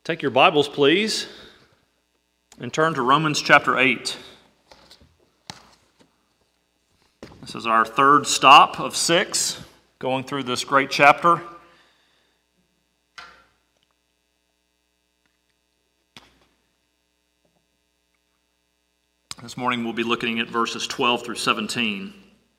Take your Bibles, please, and turn to Romans chapter 8. This is our third stop of 6, going through this great chapter. This morning we'll be looking at verses 12 through 17.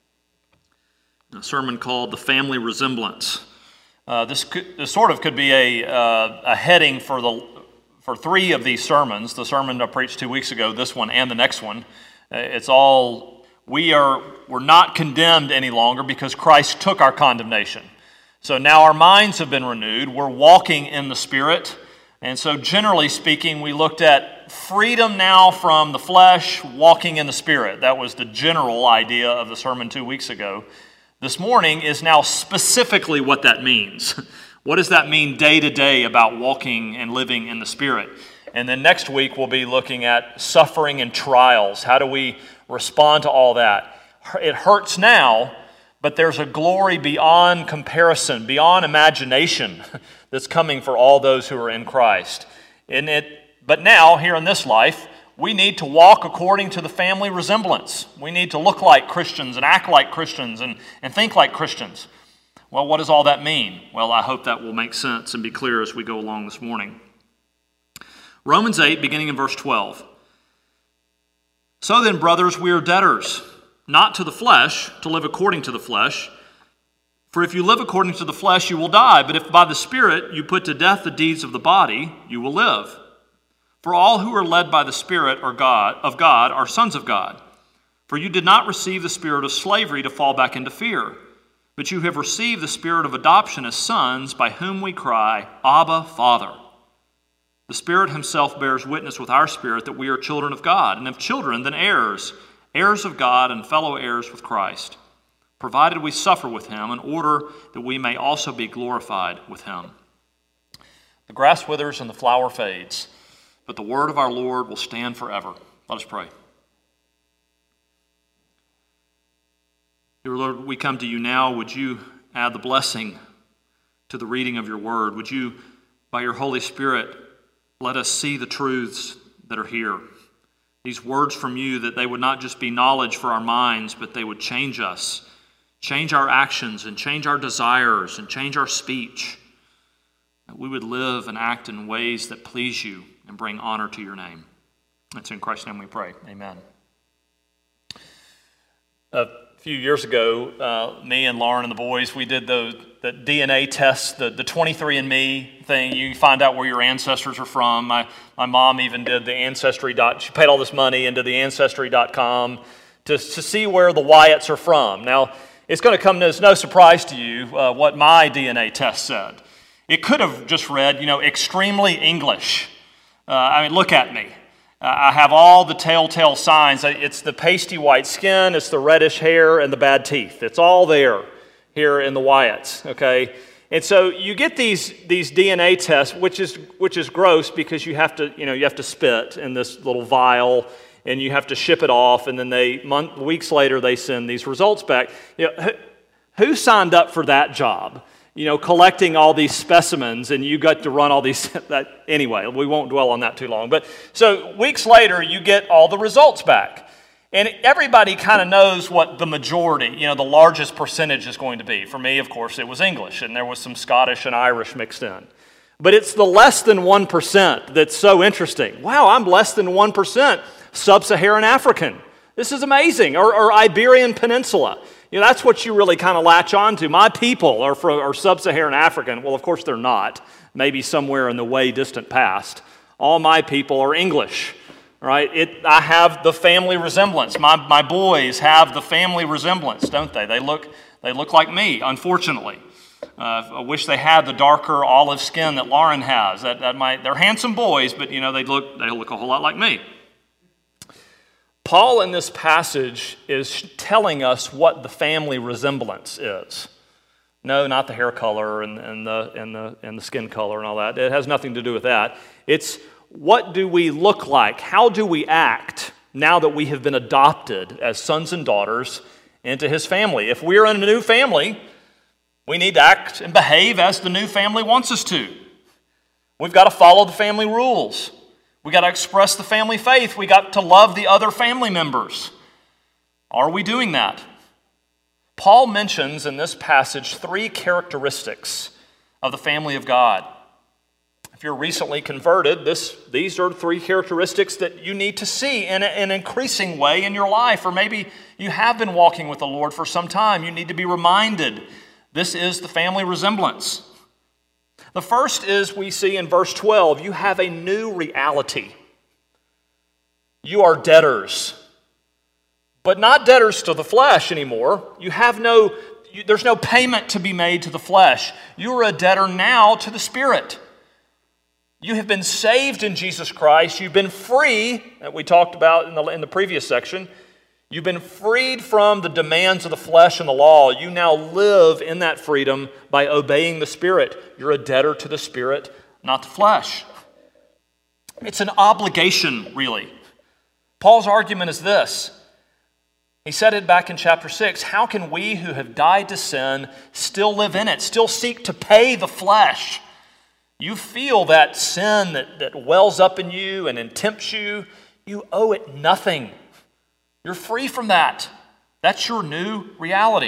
A sermon called The Family Resemblance. This sort of could be a heading for three of these sermons. The sermon I preached 2 weeks ago, this one, and the next one. It's all, we're not condemned any longer because Christ took our condemnation. So now our minds have been renewed. We're walking in the Spirit. And so generally speaking, we looked at freedom now from the flesh, walking in the Spirit. That was the general idea of the sermon 2 weeks ago. This morning is now specifically what that means. What does that mean day to day about walking and living in the Spirit? And then next week we'll be looking at suffering and trials. How do we respond to all that? It hurts now, but there's a glory beyond comparison, beyond imagination that's coming for all those who are in Christ. But now, here in this life, we need to walk according to the family resemblance. We need to look like Christians and act like Christians and think like Christians. Well, what does all that mean? Well, I hope that will make sense and be clear as we go along this morning. Romans 8, beginning in verse 12. So then, brothers, we are debtors, not to the flesh, to live according to the flesh. For if you live according to the flesh, you will die. But if by the Spirit you put to death the deeds of the body, you will live. For all who are led by the Spirit of God are sons of God. For you did not receive the spirit of slavery to fall back into fear, but you have received the spirit of adoption as sons, by whom we cry, Abba, Father. The Spirit himself bears witness with our spirit that we are children of God, and if children, then heirs, heirs of God and fellow heirs with Christ, provided we suffer with him in order that we may also be glorified with him. The grass withers and the flower fades, but the word of our Lord will stand forever. Let us pray. Dear Lord, we come to you now. Would you add the blessing to the reading of your word? Would you, by your Holy Spirit, let us see the truths that are here? These words from you, that they would not just be knowledge for our minds, but they would change us, change our actions, and change our desires, and change our speech. That we would live and act in ways that please you and bring honor to your name. It's in Christ's name we pray. Amen. A few years ago, me and Lauren and the boys, we did the DNA test, the 23andMe thing. You find out where your ancestors are from. My mom even did the Ancestry. She paid all this money into the Ancestry.com to see where the Wyatts are from. Now, it's going to come as no surprise to you what my DNA test said. It could have just read, extremely English. Look at me. I have all the telltale signs. It's the pasty white skin, it's the reddish hair, and the bad teeth. It's all there here in the Wyatts, okay? And so you get these DNA tests, which is gross because you have to spit in this little vial, and you have to ship it off, and then weeks later they send these results back. Who signed up for that job? Collecting all these specimens, and you got to run all these. Anyway, we won't dwell on that too long. But so weeks later, you get all the results back. And everybody kind of knows what the majority, the largest percentage is going to be. For me, of course, it was English, and there was some Scottish and Irish mixed in. But it's the less than 1% that's so interesting. Wow, I'm less than 1% sub-Saharan African. This is amazing. Or Iberian Peninsula. That's what you really kind of latch on to. My people are sub-Saharan African. Well, of course they're not. Maybe somewhere in the way distant past. All my people are English, right? I have the family resemblance. My boys have the family resemblance, don't they? They look like me, unfortunately. I wish they had the darker olive skin that Lauren has. They're handsome boys, but they look a whole lot like me. Paul in this passage is telling us what the family resemblance is. No, not the hair color and the skin color and all that. It has nothing to do with that. It's what do we look like? How do we act now that we have been adopted as sons and daughters into his family? If we're in a new family, we need to act and behave as the new family wants us to. We've got to follow the family rules. We got to express the family faith. We got to love the other family members. Are we doing that? Paul mentions in this passage 3 characteristics of the family of God. If you're recently converted, these are 3 characteristics that you need to see in an increasing way in your life. Or maybe you have been walking with the Lord for some time. You need to be reminded this is the family resemblance. The first is we see in verse 12, you have a new reality. You are debtors, but not debtors to the flesh anymore. There's no payment to be made to the flesh. You are a debtor now to the Spirit. You have been saved in Jesus Christ. You've been free, that we talked about in the previous section. You've been freed from the demands of the flesh and the law. You now live in that freedom by obeying the Spirit. You're a debtor to the Spirit, not the flesh. It's an obligation, really. Paul's argument is this. He said it back in chapter 6. How can we who have died to sin still live in it, still seek to pay the flesh? You feel that sin that wells up in you and tempts you. You owe it nothing. You're free from that. That's your new reality.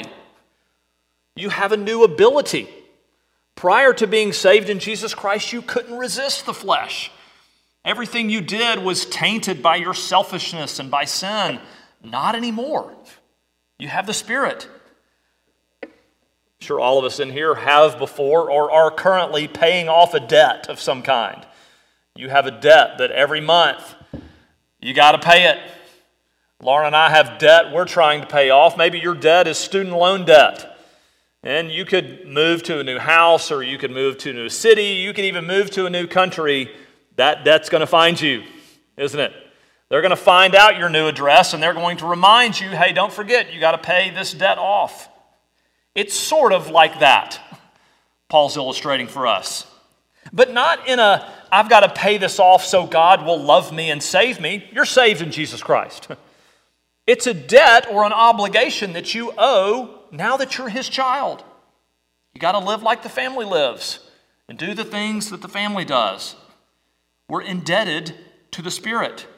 You have a new ability. Prior to being saved in Jesus Christ, you couldn't resist the flesh. Everything you did was tainted by your selfishness and by sin. Not anymore. You have the Spirit. I'm sure all of us in here have before or are currently paying off a debt of some kind. You have a debt that every month you got to pay it. Lauren and I have debt we're trying to pay off. Maybe your debt is student loan debt. And you could move to a new house, or you could move to a new city. You could even move to a new country. That debt's going to find you, isn't it? They're going to find out your new address, and they're going to remind you, hey, don't forget, you got to pay this debt off. It's sort of like that, Paul's illustrating for us. But not in I've got to pay this off so God will love me and save me. You're saved in Jesus Christ. It's a debt or an obligation that you owe now that you're His child. You got to live like the family lives and do the things that the family does. We're indebted to the Spirit.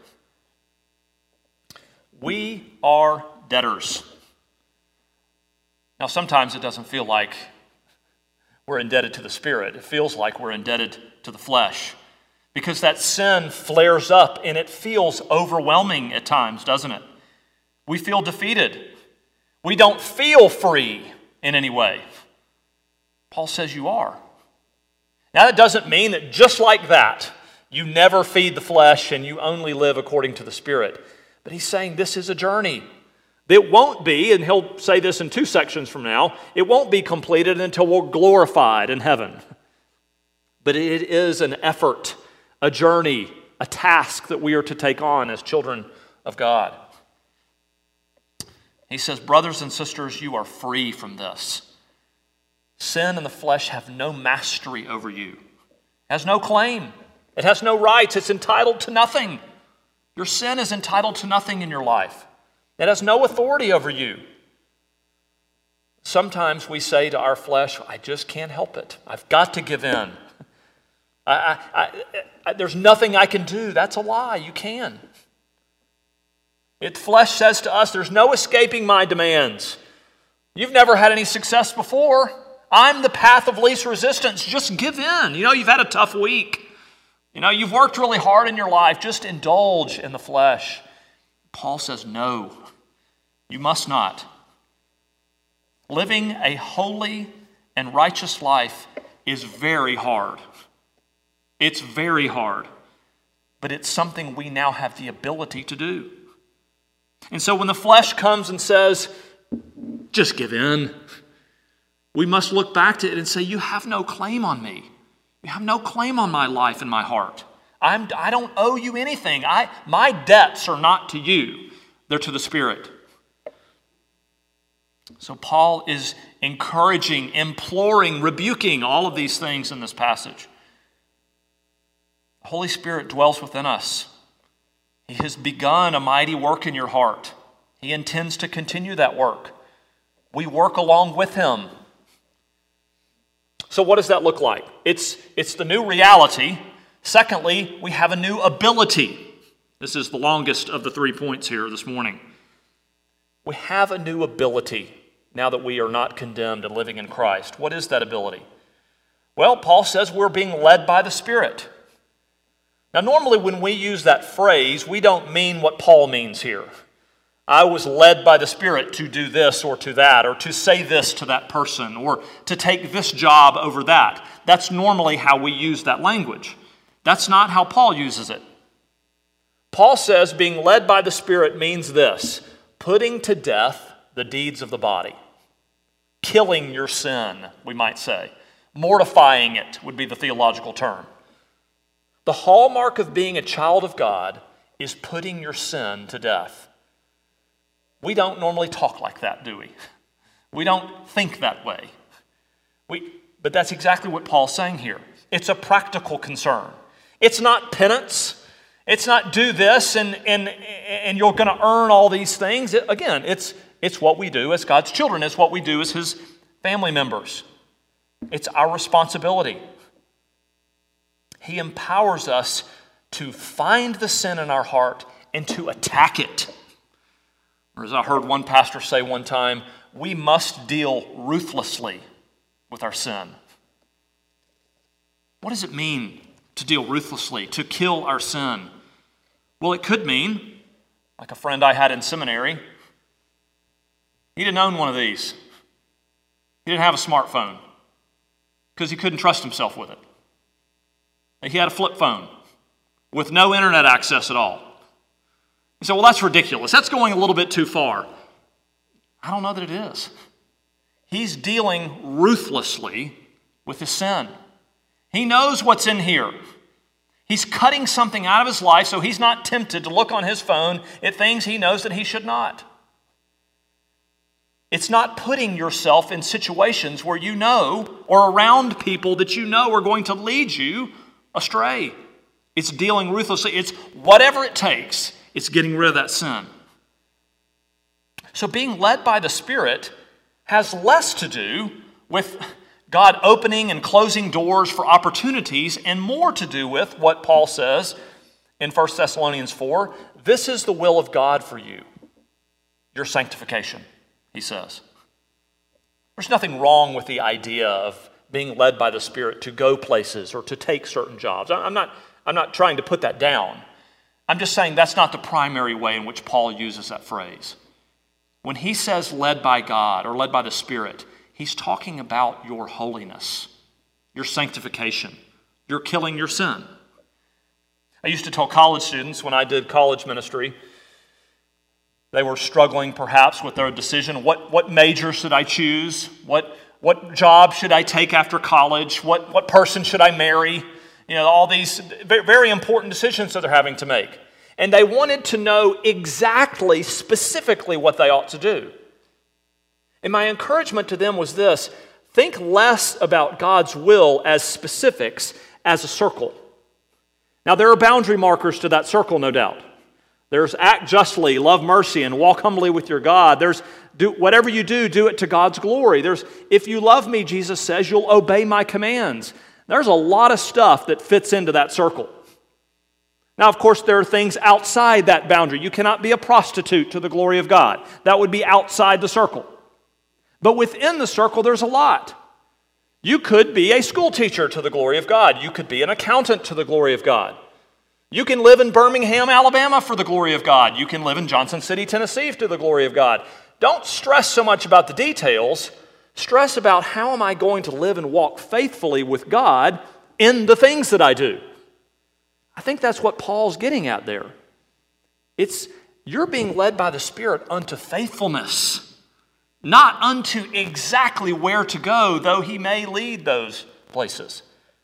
We are debtors. Now, sometimes it doesn't feel like we're indebted to the Spirit. It feels like we're indebted to the flesh because that sin flares up and it feels overwhelming at times, doesn't it? We feel defeated. We don't feel free in any way. Paul says you are. Now, that doesn't mean that just like that, you never feed the flesh and you only live according to the Spirit. But he's saying this is a journey. It won't be, and he'll say this in 2 sections from now, it won't be completed until we're glorified in heaven. But it is an effort, a journey, a task that we are to take on as children of God. He says, brothers and sisters, you are free from this. Sin and the flesh have no mastery over you. It has no claim. It has no rights. It's entitled to nothing. Your sin is entitled to nothing in your life. It has no authority over you. Sometimes we say to our flesh, I just can't help it. I've got to give in. There's nothing I can do. That's a lie. You can. Flesh says to us, there's no escaping my demands. You've never had any success before. I'm the path of least resistance. Just give in. You've had a tough week. You've worked really hard in your life. Just indulge in the flesh. Paul says, no, you must not. Living a holy and righteous life is very hard. It's very hard. But it's something we now have the ability to do. And so when the flesh comes and says, just give in, we must look back to it and say, you have no claim on me. You have no claim on my life and my heart. I don't owe you anything. My debts are not to you. They're to the Spirit. So Paul is encouraging, imploring, rebuking all of these things in this passage. The Holy Spirit dwells within us. He has begun a mighty work in your heart. He intends to continue that work. We work along with Him. So what does that look like? It's the new reality Secondly, we have a new ability. This is the longest of the 3 points here this morning. We have a new ability now that we are not condemned and living in Christ. What is that ability? Well, Paul says we're being led by the Spirit. Now, normally when we use that phrase, we don't mean what Paul means here. I was led by the Spirit to do this or to that, or to say this to that person, or to take this job over that. That's normally how we use that language. That's not how Paul uses it. Paul says being led by the Spirit means this: putting to death the deeds of the body. Killing your sin, we might say. Mortifying it would be the theological term. The hallmark of being a child of God is putting your sin to death. We don't normally talk like that, do we? We don't think that way. But that's exactly what Paul's saying here. It's a practical concern. It's not penance. It's not do this and you're going to earn all these things. It's what we do as God's children. It's what we do as His family members. It's our responsibility. He empowers us to find the sin in our heart and to attack it. Or as I heard one pastor say one time, we must deal ruthlessly with our sin. What does it mean to deal ruthlessly, to kill our sin? Well, it could mean, like a friend I had in seminary, he didn't own one of these. He didn't have a smartphone because he couldn't trust himself with it. He had a flip phone with no internet access at all. You say, well, that's ridiculous. That's going a little bit too far. I don't know that it is. He's dealing ruthlessly with his sin. He knows what's in here. He's cutting something out of his life so he's not tempted to look on his phone at things he knows that he should not. It's not putting yourself in situations where you know or around people that you know are going to lead you astray. It's dealing ruthlessly. It's whatever it takes. It's getting rid of that sin. So being led by the Spirit has less to do with God opening and closing doors for opportunities and more to do with what Paul says in 1 Thessalonians 4. This is the will of God for you, your sanctification, he says. There's nothing wrong with the idea of being led by the Spirit to go places or to take certain jobs. I'm not trying to put that down. I'm just saying that's not the primary way in which Paul uses that phrase. When he says led by God or led by the Spirit, he's talking about your holiness, your sanctification. You're killing your sin. I used to tell college students when I did college ministry, they were struggling perhaps with their decision. What major should I choose? What job should I take after college? What person should I marry? You know, all these very important decisions that they're having to make. And they wanted to know exactly, specifically what they ought to do. And my encouragement to them was this: think less about God's will as specifics as a circle. Now, there are boundary markers to that circle, no doubt. There's act justly, love mercy, and walk humbly with your God. There's whatever you do it to God's glory. There's if you love me, Jesus says, you'll obey my commands. There's a lot of stuff that fits into that circle. Now, of course, there are things outside that boundary. You cannot be a prostitute to the glory of God. That would be outside the circle. But within the circle, there's a lot. You could be a school teacher to the glory of God. You could be an accountant to the glory of God. You can live in Birmingham, Alabama for the glory of God. You can live in Johnson City, Tennessee to the glory of God. Don't stress so much about the details. Stress about how am I going to live and walk faithfully with God in the things that I do. I think that's what Paul's getting at there. It's you're being led by the Spirit unto faithfulness, not unto exactly where to go, though he may lead those places.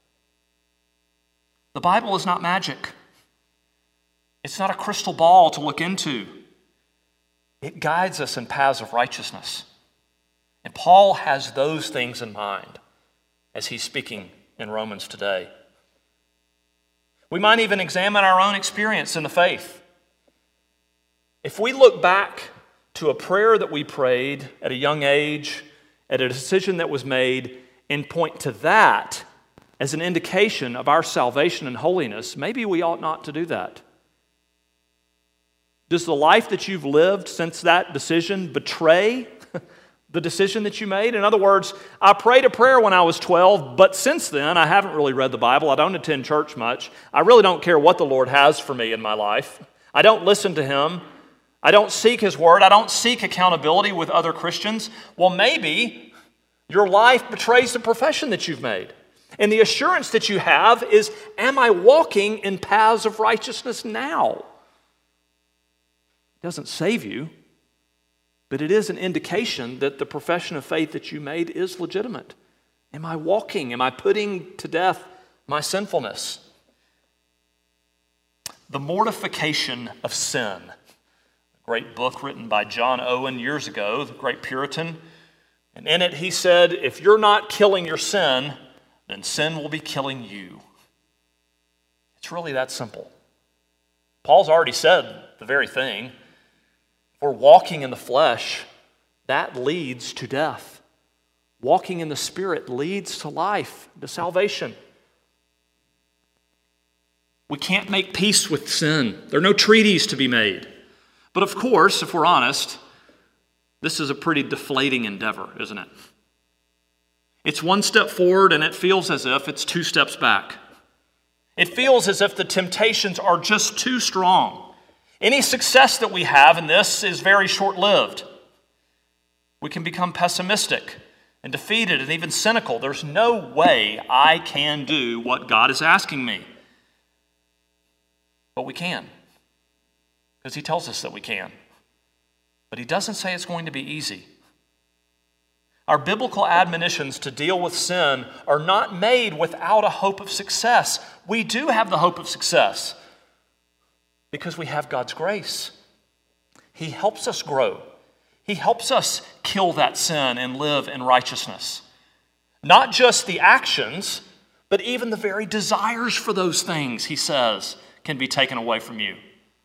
The Bible is not magic. It's not a crystal ball to look into. It guides us in paths of righteousness. And Paul has those things in mind as he's speaking in Romans today. We might even examine our own experience in the faith. If we look back to a prayer that we prayed at a young age, at a decision that was made, and point to that as an indication of our salvation and holiness, maybe we ought not to do that. Does the life that you've lived since that decision betray the decision that you made? In other words, I prayed a prayer when I was 12, but since then I haven't really read the Bible. I don't attend church much. I really don't care what the Lord has for me in my life. I don't listen to Him. I don't seek His Word. I don't seek accountability with other Christians. Well, maybe your life betrays the profession that you've made. And the assurance that you have is, am I walking in paths of righteousness now? It doesn't save you, but it is an indication that the profession of faith that you made is legitimate. Am I walking? Am I putting to death my sinfulness? The Mortification of Sin, a great book written by John Owen years ago, the great Puritan. And in it he said, if you're not killing your sin, then sin will be killing you. It's really that simple. Paul's already said the very thing. If we're walking in the flesh, that leads to death. Walking in the Spirit leads to life, to salvation. We can't make peace with sin. There are no treaties to be made. But of course, if we're honest, this is a pretty deflating endeavor, isn't it? It's one step forward and it feels as if it's two steps back. It feels as if the temptations are just too strong. Any success that we have in this is very short-lived. We can become pessimistic and defeated and even cynical. There's no way I can do what God is asking me. But we can, because He tells us that we can. But He doesn't say it's going to be easy. Our biblical admonitions to deal with sin are not made without a hope of success. We do have the hope of success because we have God's grace. He helps us grow. He helps us kill that sin and live in righteousness. Not just the actions, but even the very desires for those things, He says, can be taken away from you.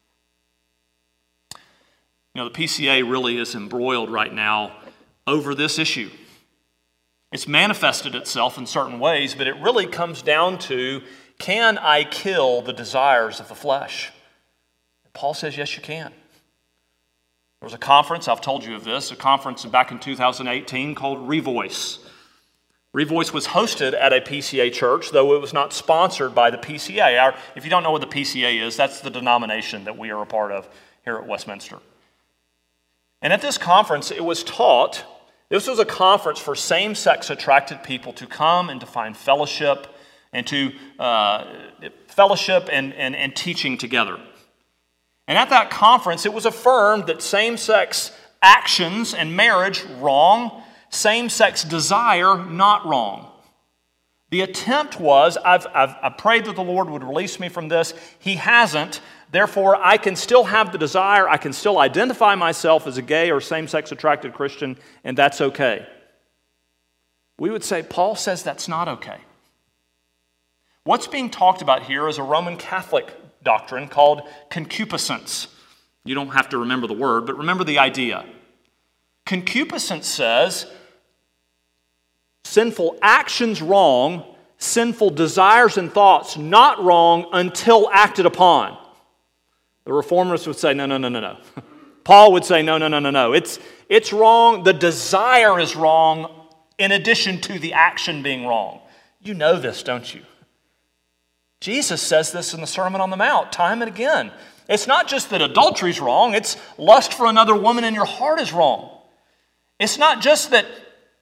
You know, the PCA really is embroiled right now over this issue. It's manifested itself in certain ways, but it really comes down to, can I kill the desires of the flesh? Paul says, yes, you can. There was a conference, I've told you of this, a conference back in 2018 called Revoice. Revoice was hosted at a PCA church, though it was not sponsored by the PCA. If you don't know what the PCA is, that's the denomination that we are a part of here at Westminster. And at this conference, it was taught, this was a conference for same-sex attracted people to come and to find fellowship and to fellowship and teaching together. And at that conference, it was affirmed that same-sex actions and marriage, wrong. Same-sex desire, not wrong. The attempt was, I prayed that the Lord would release me from this. He hasn't. Therefore, I can still have the desire. I can still identify myself as a gay or same-sex attracted Christian, and that's okay. We would say, Paul says that's not okay. What's being talked about here is a Roman Catholic doctrine called concupiscence. You don't have to remember the word, but remember the idea. Concupiscence says sinful actions wrong, sinful desires and thoughts not wrong until acted upon. The reformers would say, no. Paul would say, no. It's wrong. The desire is wrong in addition to the action being wrong. You know this, don't you? Jesus says this in the Sermon on the Mount time and again. It's not just that adultery is wrong. It's lust for another woman in your heart is wrong. It's not just that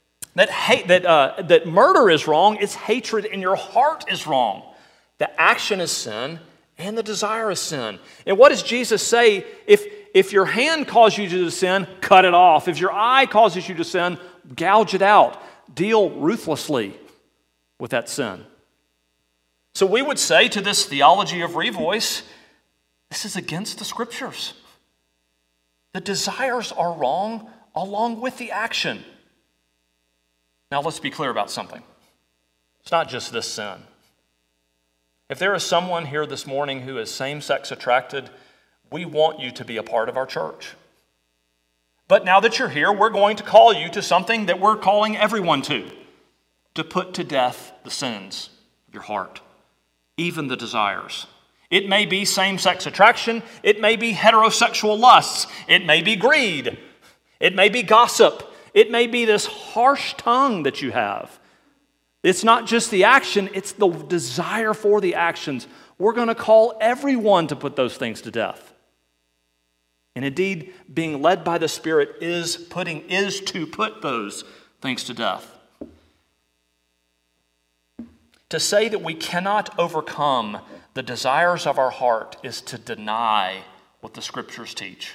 murder is wrong. It's hatred in your heart is wrong. The action is sin and the desire is sin. And what does Jesus say? If your hand causes you to sin, cut it off. If your eye causes you to sin, gouge it out. Deal ruthlessly with that sin. So we would say to this theology of Revoice, this is against the Scriptures. The desires are wrong along with the action. Now let's be clear about something. It's not just this sin. If there is someone here this morning who is same-sex attracted, we want you to be a part of our church. But now that you're here, we're going to call you to something that we're calling everyone to put to death the sins. of your heart, even the desires. It may be same-sex attraction. It may be heterosexual lusts. It may be greed. It may be gossip. It may be this harsh tongue that you have. It's not just the action, it's the desire for the actions. We're going to call everyone to put those things to death. And indeed, being led by the Spirit is to put those things to death. To say that we cannot overcome the desires of our heart is to deny what the Scriptures teach.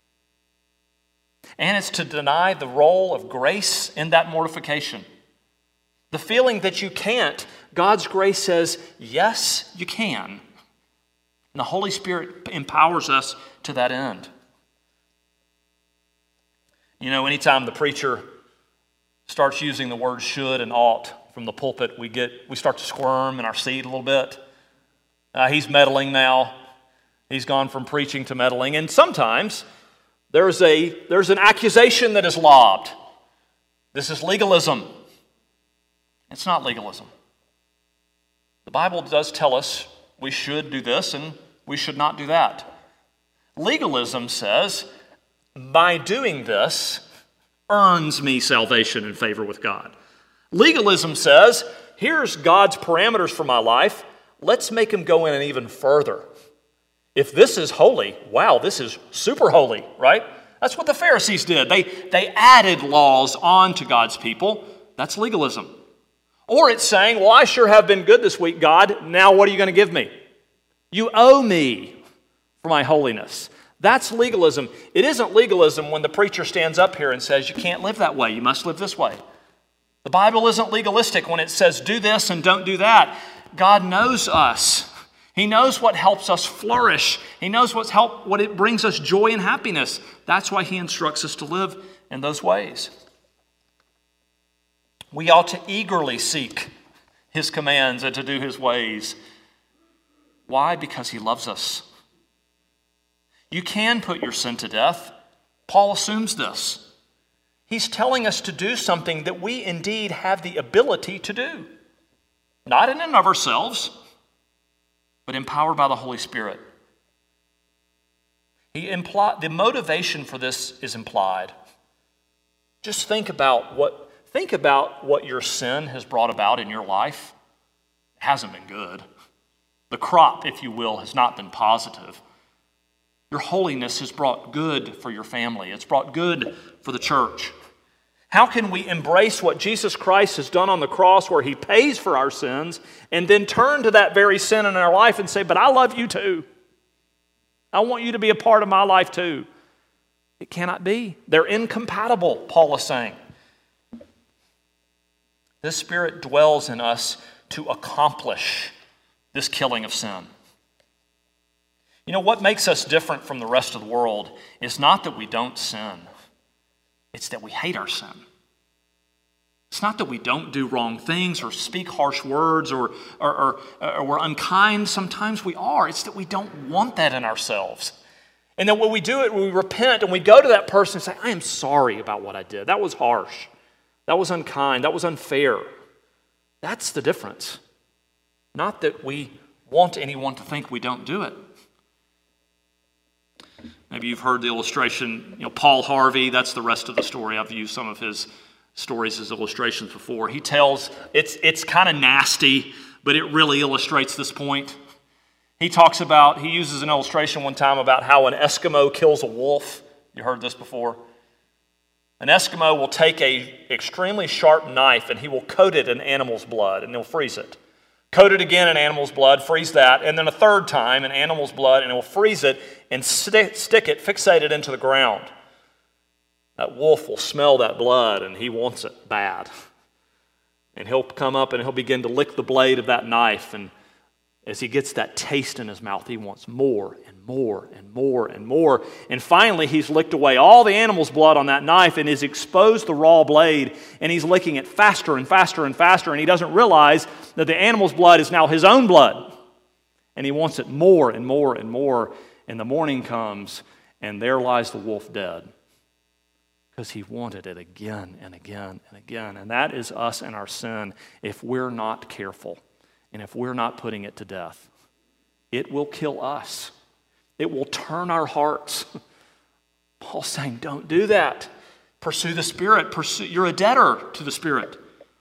And it's to deny the role of grace in that mortification. The feeling that you can't, God's grace says, yes, you can. And the Holy Spirit empowers us to that end. You know, anytime the preacher starts using the word should and ought from the pulpit, we start to squirm in our seat a little bit. He's meddling now. He's gone from preaching to meddling. And sometimes there's an accusation that is lobbed. This is legalism. It's not legalism. The Bible does tell us we should do this and we should not do that. Legalism says, by doing this, earns me salvation and favor with God. Legalism says, here's God's parameters for my life. Let's make them go in even further. If this is holy, wow, this is super holy, right? That's what the Pharisees did. They added laws on to God's people. That's legalism. Or it's saying, well, I sure have been good this week, God. Now what are you going to give me? You owe me for my holiness. That's legalism. It isn't legalism when the preacher stands up here and says, you can't live that way. You must live this way. The Bible isn't legalistic when it says do this and don't do that. God knows us. He knows what helps us flourish. He knows what it brings us joy and happiness. That's why He instructs us to live in those ways. We ought to eagerly seek His commands and to do His ways. Why? Because He loves us. You can put your sin to death. Paul assumes this. He's telling us to do something that we indeed have the ability to do. Not in and of ourselves, but empowered by the Holy Spirit. The motivation for this is implied. Just think about what your sin has brought about in your life. It hasn't been good. The crop, if you will, has not been positive. Your holiness has brought good for your family. It's brought good for the church. How can we embrace what Jesus Christ has done on the cross where He pays for our sins and then turn to that very sin in our life and say, but I love you too. I want you to be a part of my life too. It cannot be. They're incompatible, Paul is saying. This Spirit dwells in us to accomplish this killing of sin. You know, what makes us different from the rest of the world is not that we don't sin. It's that we hate our sin. It's not that we don't do wrong things or speak harsh words or we're unkind. Sometimes we are. It's that we don't want that in ourselves. And then when we do it, we repent and we go to that person and say, I am sorry about what I did. That was harsh. That was unkind. That was unfair. That's the difference. Not that we want anyone to think we don't do it. Maybe you've heard the illustration, Paul Harvey, that's the rest of the story. I've used some of his stories as illustrations before. He tells, it's kind of nasty, but it really illustrates this point. He uses an illustration one time about how an Eskimo kills a wolf. You heard this before? An Eskimo will take an extremely sharp knife and he will coat it in animal's blood and he'll freeze it. Coat it again in animal's blood, freeze that, and then a third time in animal's blood, and he'll freeze it and stick it, fixate it into the ground. That wolf will smell that blood and he wants it bad. And he'll come up and he'll begin to lick the blade of that knife, and as he gets that taste in his mouth, he wants more and more and more and more. And finally, he's licked away all the animal's blood on that knife and has exposed the raw blade, and he's licking it faster and faster and faster, and he doesn't realize that the animal's blood is now his own blood. And he wants it more and more and more. And the morning comes, and there lies the wolf dead. Because he wanted it again and again and again. And that is us and our sin if we're not careful. And if we're not putting it to death, it will kill us. It will turn our hearts. Paul's saying, don't do that. Pursue the Spirit. You're a debtor to the Spirit.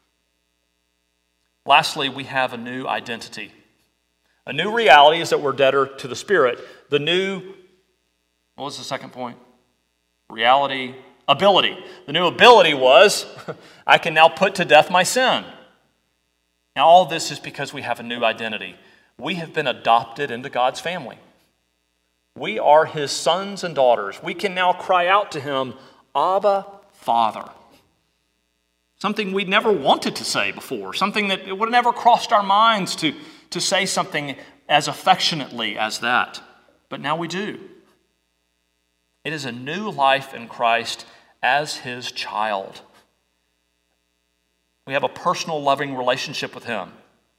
Lastly, we have a new identity. A new reality is that we're debtor to the Spirit. What was the second point? Reality, ability. The new ability was, I can now put to death my sin. Now all this is because we have a new identity. We have been adopted into God's family. We are His sons and daughters. We can now cry out to Him, Abba, Father. Something we never wanted to say before. Something that it would have never crossed our minds to say something as affectionately as that. But now we do. It is a new life in Christ as His child. We have a personal, loving relationship with Him.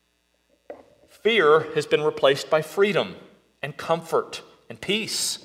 Fear has been replaced by freedom and comfort and peace.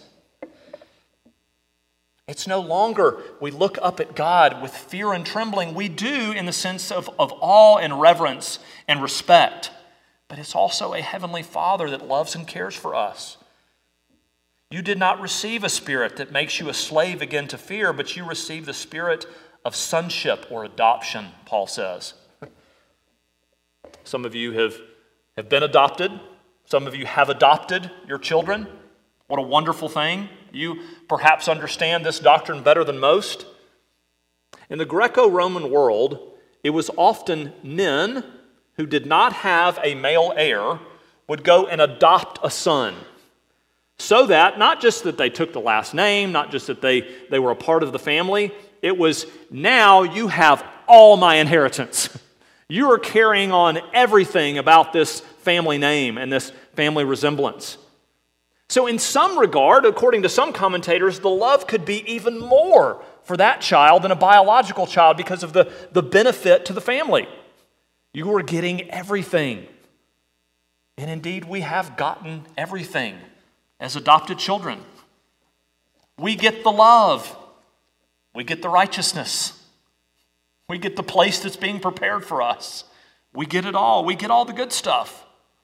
It's no longer we look up at God with fear and trembling. We do in the sense of awe and reverence and respect. But it's also a heavenly Father that loves and cares for us. You did not receive a spirit that makes you a slave again to fear, but you received the spirit of sonship or adoption, Paul says. Some of you have been adopted. Some of you have adopted your children. What a wonderful thing. You perhaps understand this doctrine better than most. In the Greco-Roman world, it was often men who did not have a male heir would go and adopt a son. So that, not just that they took the last name, not just that they were a part of the family, it was, now you have all my inheritance. You are carrying on everything about this family name and this family resemblance. So in some regard, according to some commentators, the love could be even more for that child than a biological child because of the benefit to the family. You are getting everything. And indeed, we have gotten everything as adopted children. We get the love. We get the righteousness. We get the place that's being prepared for us. We get it all. We get all the good stuff.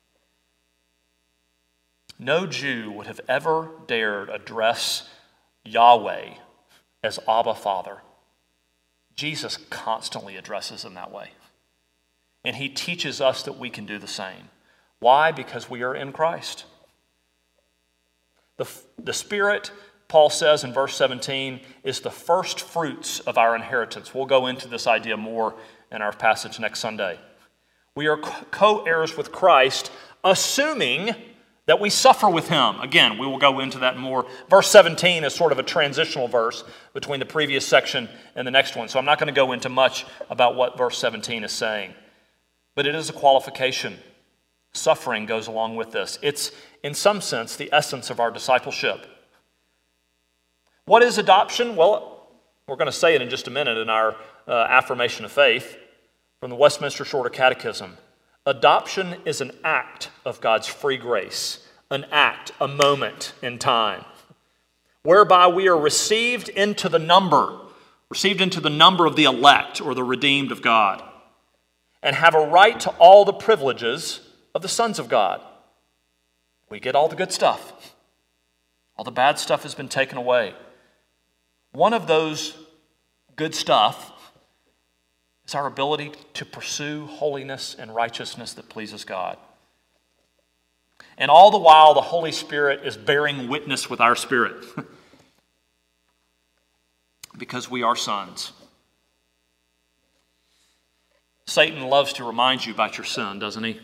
No Jew would have ever dared address Yahweh as Abba, Father. Jesus constantly addresses him that way. And he teaches us that we can do the same. Why? Because we are in Christ. The Spirit, Paul says in verse 17, is the first fruits of our inheritance. We'll go into this idea more in our passage next Sunday. We are co-heirs with Christ, assuming that we suffer with him. Again, we will go into that more. Verse 17 is sort of a transitional verse between the previous section and the next one. So I'm not going to go into much about what verse 17 is saying. But it is a qualification. Suffering goes along with this. It's, in some sense, the essence of our discipleship. What is adoption? Well, we're going to say it in just a minute in our affirmation of faith from the Westminster Shorter Catechism. Adoption is an act of God's free grace, an act, a moment in time, whereby we are received into the number of the elect or the redeemed of God, and have a right to all the privileges of the sons of God. We get all the good stuff. All the bad stuff has been taken away. One of those good stuff is our ability to pursue holiness and righteousness that pleases God. And all the while, the Holy Spirit is bearing witness with our spirit because we are sons. Satan loves to remind you about your sin, doesn't he?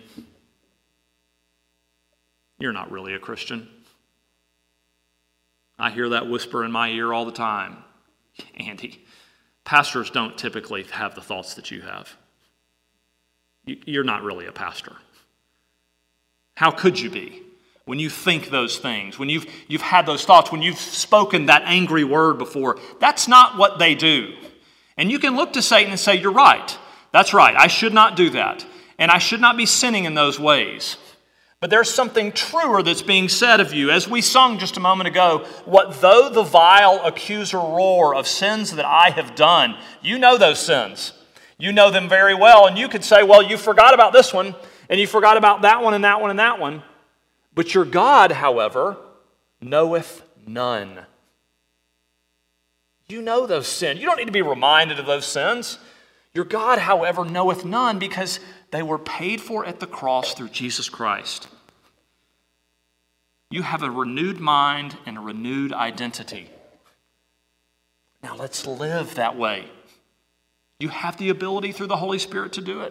You're not really a Christian. I hear that whisper in my ear all the time. Andy, pastors don't typically have the thoughts that you have. You're not really a pastor. How could you be? When you think those things, when you've had those thoughts, when you've spoken that angry word before, that's not what they do. And you can look to Satan and say, you're right. That's right. I should not do that. And I should not be sinning in those ways. But there's something truer that's being said of you. As we sung just a moment ago, what though the vile accuser roar of sins that I have done, you know those sins. You know them very well. And you could say, well, you forgot about this one. and you forgot about that one and that one and that one. But your God, however, knoweth none. You know those sins. You don't need to be reminded of those sins. Your God, however, knoweth none because they were paid for at the cross through Jesus Christ. You have a renewed mind and a renewed identity. Now let's live that way. You have the ability through the Holy Spirit to do it.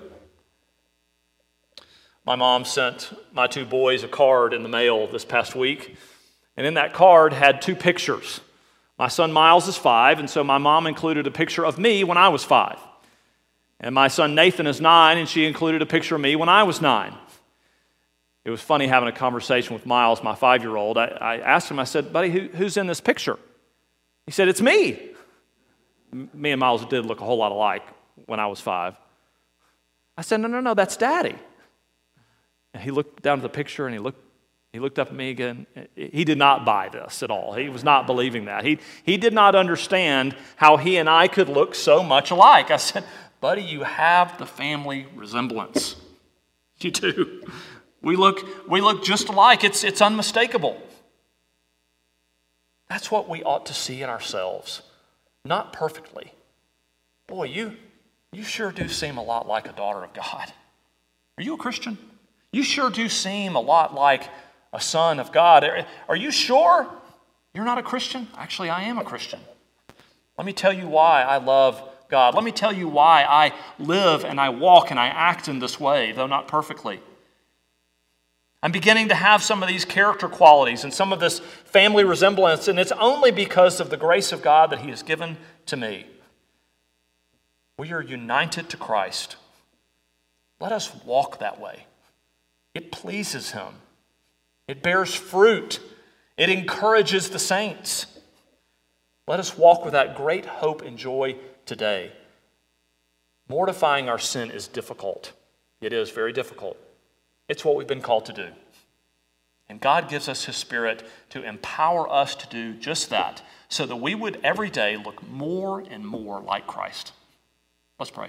My mom sent my two boys a card in the mail this past week, and in that card had two pictures. My son Miles is 5, and so my mom included a picture of me when I was 5. And my son Nathan is 9, and she included a picture of me when I was 9. It was funny having a conversation with Miles, my 5-year-old. I asked him, I said, buddy, who's in this picture? He said, it's me. Me and Miles did look a whole lot alike when I was 5. I said, no, that's Daddy. And he looked down at the picture and he looked up at me again. He did not buy this at all. He was not believing that. He did not understand how he and I could look so much alike. I said, buddy, you have the family resemblance. You do. We look just alike. It's unmistakable. That's what we ought to see in ourselves. Not perfectly. Boy, you sure do seem a lot like a daughter of God. Are you a Christian? You sure do seem a lot like a son of God. Are you sure you're not a Christian? Actually, I am a Christian. Let me tell you why I love God. Let me tell you why I live and I walk and I act in this way, though not perfectly. I'm beginning to have some of these character qualities and some of this family resemblance, and it's only because of the grace of God that He has given to me. We are united to Christ. Let us walk that way. It pleases Him. It bears fruit. It encourages the saints. Let us walk with that great hope and joy today. Mortifying our sin is difficult. It is very difficult. It's what we've been called to do. And God gives us His Spirit to empower us to do just that, so that we would every day look more and more like Christ. Let's pray.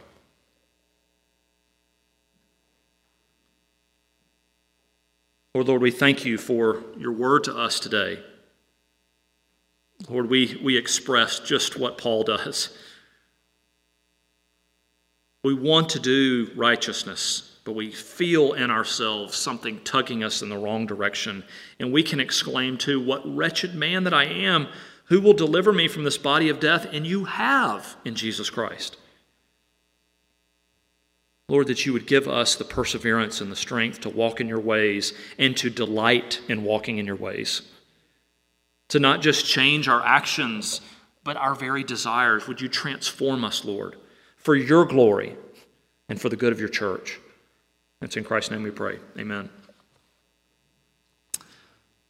Lord, we thank You for Your word to us today. Lord, we express just what Paul does. We want to do righteousness, but we feel in ourselves something tugging us in the wrong direction. And we can exclaim too, what wretched man that I am, who will deliver me from this body of death? And You have in Jesus Christ. Lord, that You would give us the perseverance and the strength to walk in Your ways and to delight in walking in Your ways. To not just change our actions, but our very desires. Would You transform us, Lord, for Your glory and for the good of Your church. It's in Christ's name we pray. Amen.